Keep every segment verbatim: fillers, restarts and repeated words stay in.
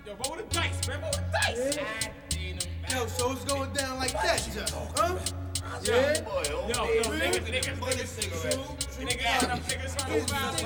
Yo, roll the dice, man. Roll the dice. Yeah. Yo, so it's going down like that, huh? Yo, Yeah. yo, yo, niggas, niggas, niggas, niggas, Adam, niggas trying to find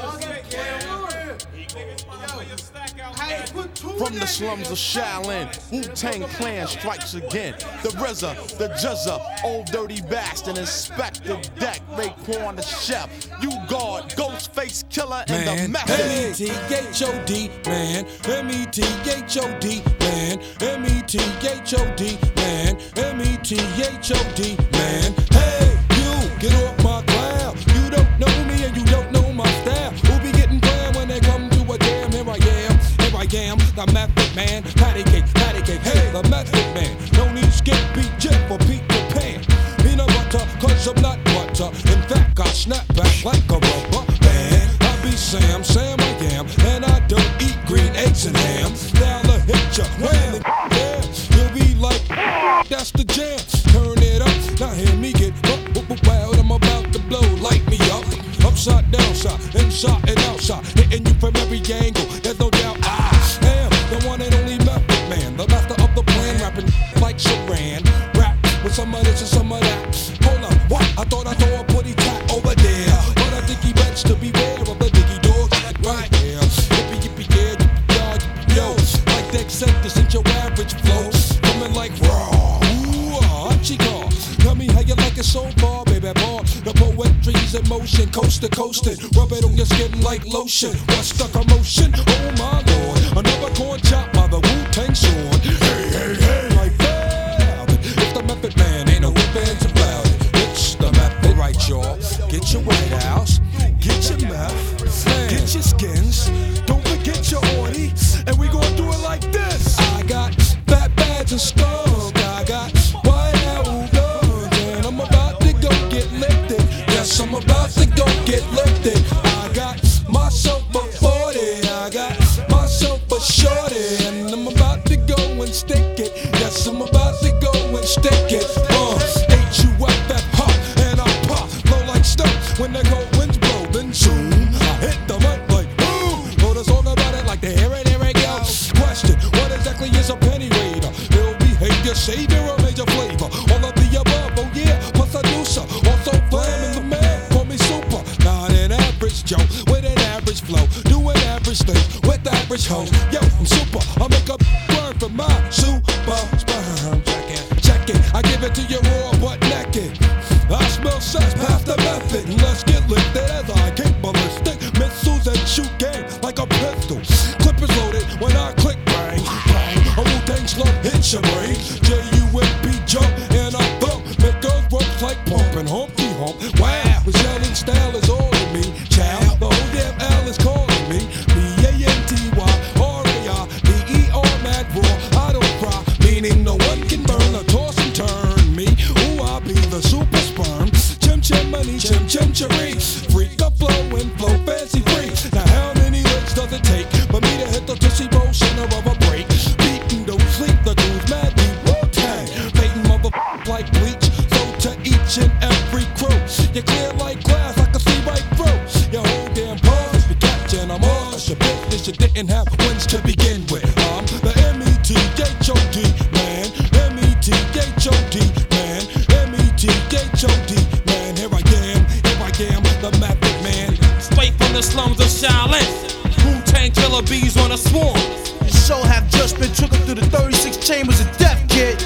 From the slums of Shaolin, Wu-Tang Clan strikes again. The R Z A, the J Z A, Old Dirty Bastard, Inspector Deck, Raekwon the Chef, U-Guard, Ghostface Killer, and man. the Method. M E T H O D, man. M E T H O D, man. M E T H O D, man. M E T H O D, man. Hey, you, get off my cloud. You don't know me and you don't know my style. Who be getting down when they come to a jam? Here I am, here I am, the Method Man. Patty cake, patty cake, hey, the Method Man. No need skip, beat, jet for Peter Pan. Peanut butter, cause I'm not butter. In fact, I snap back like a rubber band. I be Sam, Sam I am, and I don't eat green eggs and ham. Now the hit ya, wham, yeah. You'll be like, that's the jam. Turn it up, now hear me get up, up, up, wild. I'm about to blow, light me up. Upside, downside, inside and outside. Hitting you from every angle, there's no doubt I am the one and only Method Man. The master of the plan, rapping like Saran. Rap with some of this and some of that. Hold on, what? I thought I saw a putty tat over there. But I think he bets to beware of the diggy dog. Right here. Yippee, yippee, yeah, yippee, y'all, yippee, yo. Like they said, this ain't your average flow. Coming like raw. Ooh, ah, chico. Tell me how you like it so far, baby boy. The poetry's in motion, coast to coastin'. Rub it on your skin like lotion. What's the commotion? Oh my lord. Another corn chop by the Wu-Tang sword. Hey, hey, hey. Like that. It's the Method Man, ain't no ifs about it. It's the Method, right, y'all. Get your White House, get your meth, get your skins. Don't forget your orty. And we gon' do it like this. I got fat bags and skunk. I got White House guns. And I'm about to go get lifted. Yes, I'm about to go get lifted. I got myself a forty. I got myself a shorty. And I'm about to go and stick it. Yes, I'm about to go and stick it. Uh, H U F F hot. And I pop, blow like snow. When the cold winds blow, then zoom. I hit the mic like boom. Wrote a song about it like the here it, here it go. Question, what exactly is a penny raider? Ill behavior, savior, or major flavor? All of the above, oh yeah, plus I do so. Also flam in the man, call me super. Not an average Joe, with an average flow. Do an average thing, with average hoes. Yo, I'm super, I make a word for my super sperm. Check it, check it, I give it to you raw but naked. I smell sex, pass the method. Let's get lifted as I kick ballistic missiles and shoot game like a pistol. Clip is loaded when I click bang, bang. A Wu-Tang slug hits your brain. J U M P jump and I thump. Make girls work like pumping Humpty Hump. Wow, the yelling style is all in me. Child, the whole damn L is calling me. B A N T Y R A I B E R mad raw. I don't cry, meaning no one can burn or toss and turn me. Ooh, I be the super sperm. Chim chim money, chim chim cherry. Freak a flow and flow fancy free. Now how many licks does it take for me to hit the Tootsie Roll center of a break? Beatin' don't sleep, the dude's mad deep. Wu-Tang, baitin' motherfuckers like bleach. So to each and every crew, you clear like glass, I can see right through. Your whole damn pause, if you catchin' I'm all. That's your business, you didn't have wins to begin with. I'm the M E T H O D man, M E T H O D man, M E T H O D man. Here I am, here I am, the Method Man. Straight from the slums of Shaolin. Wu-Tang Killer bees on a swarm. Your soul have just been took through the thirty-six chambers of death, kid.